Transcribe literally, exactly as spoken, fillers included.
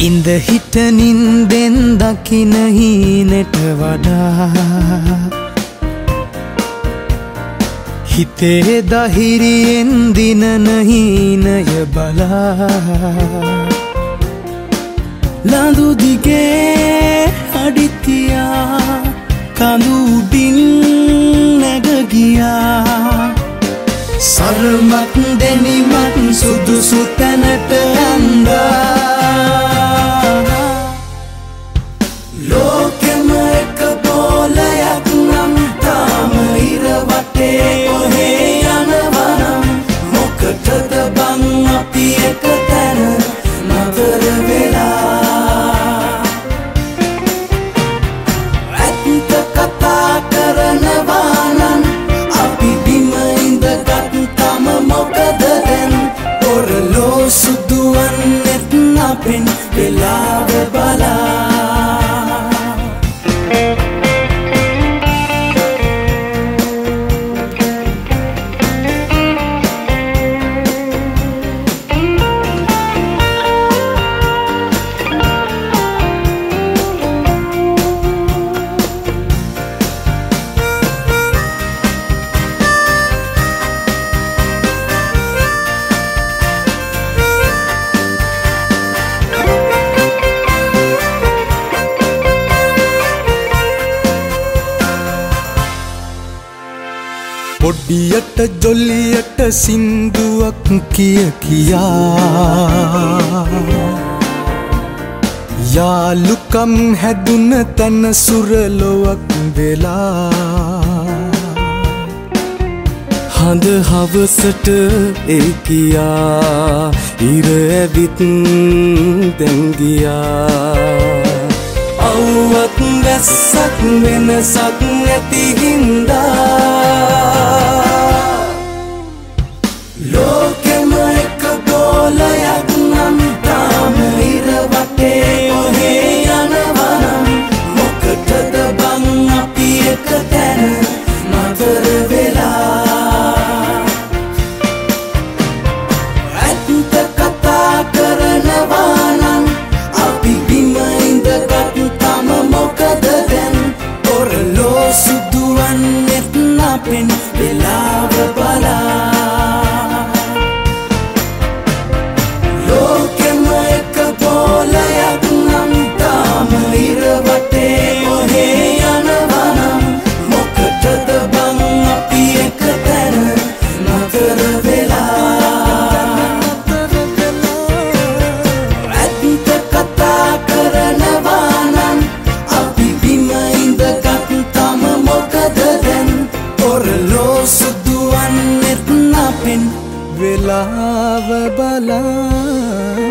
ඉඳ හිට නින්දෙන් දකින හීනෙට වඩා හිතේ දහිරියෙන් දිනන හීනය බලා ලඳු දිගේ අඩිතියා කඳු උඩින් නැග ගියා සරමක් දෙනිමක් සුදුසු තැනට ඇන්දා ලෝකෙම එක බෝලයක් නම් තාම ඉර වටේ කොහේ යනවනම් මොකටද බං අපි එක තැන නතර වෙලා ඇත්ත කතා කරනවා නම් අපි බිම ඉඳගත් තම මොකද දැන් ඔරලෝ සුදුවන්නෙත් අපෙන් වෙලාව බලා පොඩියට ජොලියට සින්දුවක් කිය කියා යාළුකම් හැදුන තන සුරලොවක් වෙලා හඳ හවසට ඒ කියා ඉර ඇවිත් දැන් ගියා අවුවත් වැස්සක් වෙනසක් නැති හින්දා ලෝකෙම එක බෝලයක් නම් තාම ඉර වටේ කොහේ යනවනම් මොකටද බං අපි එක තැන නතර වෙලා ඇත්ත කතා කරනවා නම් අපි බිම ඉඳගත් තම මොකද දැන් ඔරලෝ සුදුවන්නෙත් අපෙන් වෙලාව බලා ලෝකෙම එක බෝලයක් නම් තාම ඉර වටේ කොහේ යනවනම් මොකටද බං අපි එක තැන නතර වෙලා ඇත්ත කතා කරනවා නම් අපි බිම ඉඳගත් තම මොකද දැන් ඔරලෝ සුදුවන්නෙත් අපෙන් වෙලාව බලා